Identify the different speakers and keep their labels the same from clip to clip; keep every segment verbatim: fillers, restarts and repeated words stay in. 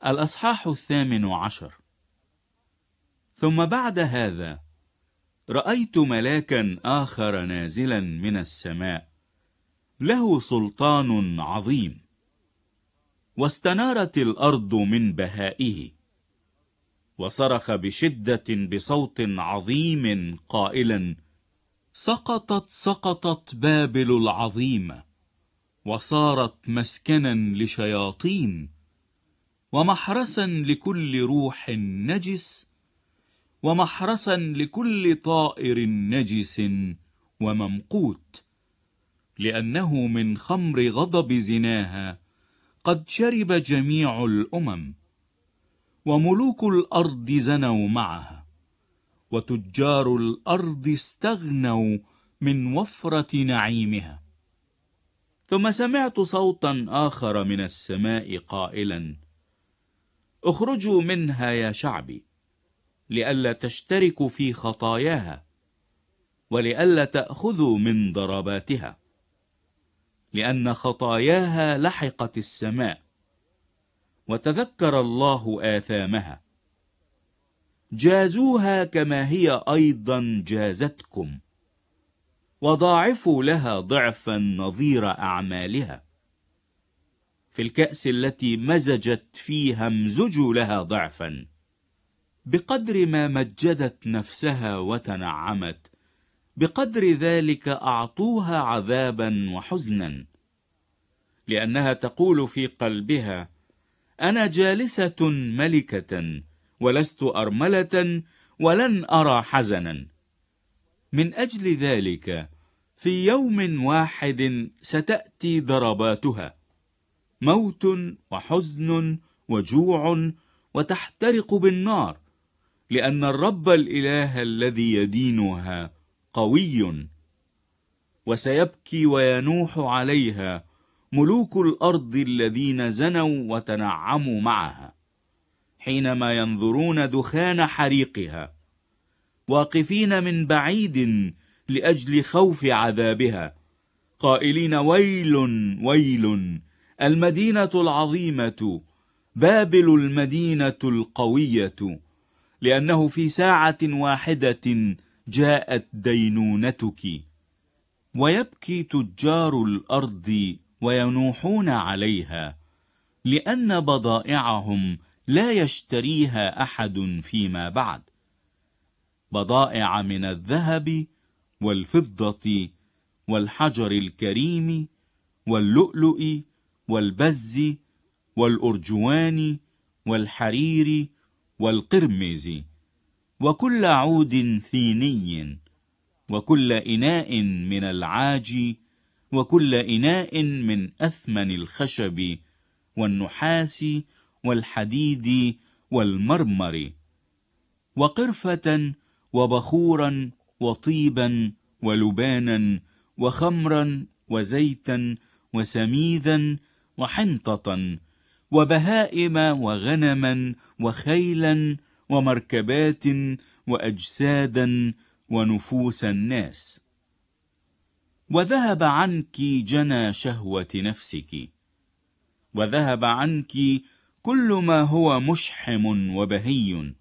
Speaker 1: الأصحاح الثامن عشر. ثم بعد هذا رأيت ملاكا آخر نازلا من السماء، له سلطان عظيم، واستنارت الأرض من بهائه، وصرخ بشدة بصوت عظيم قائلا: سقطت سقطت بابل العظيمة، وصارت مسكنا لشياطين، ومحرسا لكل روح نجس، ومحرسا لكل طائر نجس وممقوت، لأنه من خمر غضب زناها قد شرب جميع الأمم، وملوك الأرض زنوا معها، وتجار الأرض استغنوا من وفرة نعيمها. ثم سمعت صوتا آخر من السماء قائلا: اخرجوا منها يا شعبي، لئلا تشتركوا في خطاياها، ولئلا تأخذوا من ضرباتها، لأن خطاياها لحقت السماء، وتذكر الله آثامها. جازوها كما هي أيضا جازتكم، وضاعفوا لها ضعفا نظير أعمالها. في الكأس التي مزجت فيها امزجوا لها ضعفا، بقدر ما مجدت نفسها وتنعمت، بقدر ذلك أعطوها عذابا وحزنا، لأنها تقول في قلبها: أنا جالسة ملكة، ولست أرملة، ولن أرى حزنا. من أجل ذلك في يوم واحد ستأتي ضرباتها، موت وحزن وجوع، وتحترق بالنار، لأن الرب الإله الذي يدينها قوي. وسيبكي وينوح عليها ملوك الأرض الذين زنوا وتنعموا معها، حينما ينظرون دخان حريقها، واقفين من بعيد لأجل خوف عذابها، قائلين: ويل ويل، المدينة العظيمة، بابل المدينة القوية، لأنه في ساعة واحدة جاءت دينونتك. ويبكي تجار الأرض وينوحون عليها، لأن بضائعهم لا يشتريها أحد فيما بعد، بضائع من الذهب والفضة والحجر الكريم واللؤلؤ والبز والأرجوان والحرير والقرمز، وكل عود ثيني، وكل إناء من العاج، وكل إناء من أثمن الخشب والنحاس والحديد والمرمر، وقرفة وبخورا وطيبا ولبانا وخمرا وزيتا وسميذا وحنطة وبهائم وغنما وخيلا ومركبات وأجسادا ونفوس الناس. وذهب عنك جنى شهوة نفسك، وذهب عنك كل ما هو مشحم وبهي،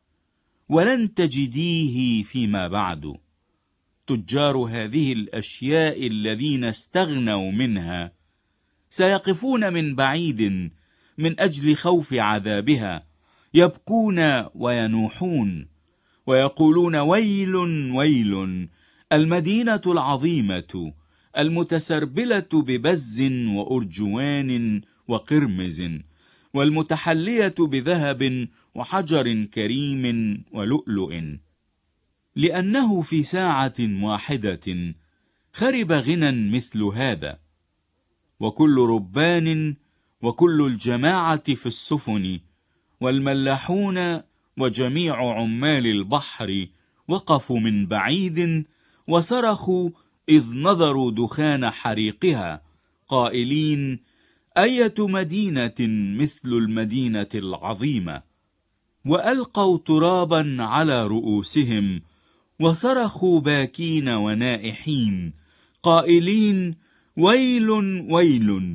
Speaker 1: ولن تجديه فيما بعد. تجار هذه الأشياء الذين استغنوا منها سيقفون من بعيد من أجل خوف عذابها، يبكون وينوحون ويقولون: ويل ويل، المدينة العظيمة، المتسربلة ببز وأرجوان وقرمز، والمتحلية بذهب وحجر كريم ولؤلؤ، لأنه في ساعة واحدة خرب غنى مثل هذا. وكل ربان وكل الجماعة في السفن والملاحون وجميع عمال البحر وقفوا من بعيد وصرخوا إذ نظروا دخان حريقها، قائلين: أية مدينة مثل المدينة العظيمة. وألقوا ترابا على رؤوسهم وصرخوا باكين ونائحين، قائلين: ويل ويل،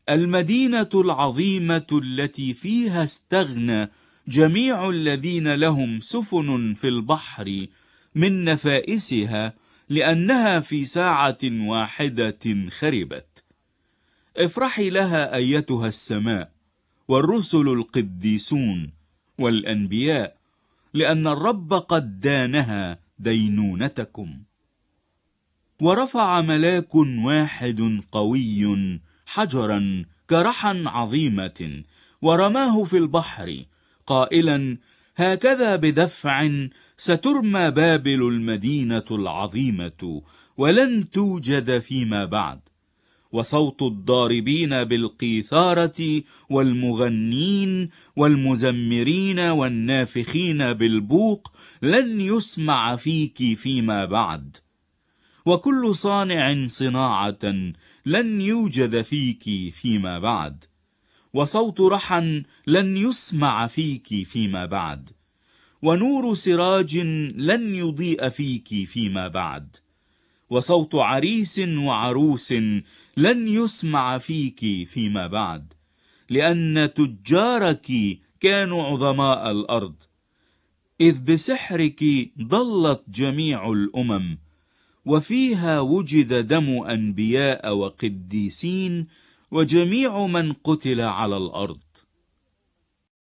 Speaker 1: المدينة العظيمة التي فيها استغنى جميع الذين لهم سفن في البحر من نفائسها، لأنها في ساعة واحدة خربت. افرحي لها أيتها السماء، والرسل القديسون والأنبياء، لأن الرب قد دانها دينونتكم. ورفع ملاك واحد قوي حجرا كرحا عظيمة، ورماه في البحر قائلا: هكذا بدفع سترمى بابل المدينة العظيمة، ولن توجد فيما بعد. وصوت الضاربين بالقيثارة والمغنين والمزمرين والنافخين بالبوق لن يسمع فيك فيما بعد. وكل صانع صناعة لن يوجد فيك فيما بعد. وصوت رحى لن يسمع فيك فيما بعد. ونور سراج لن يضيء فيك فيما بعد. وصوت عريس وعروس لن يسمع فيك فيما بعد، لأن تجارك كانوا عظماء الأرض، إذ بسحرك ضلت جميع الأمم، وفيها وجد دم أنبياء وقديسين وجميع من قتل على الأرض.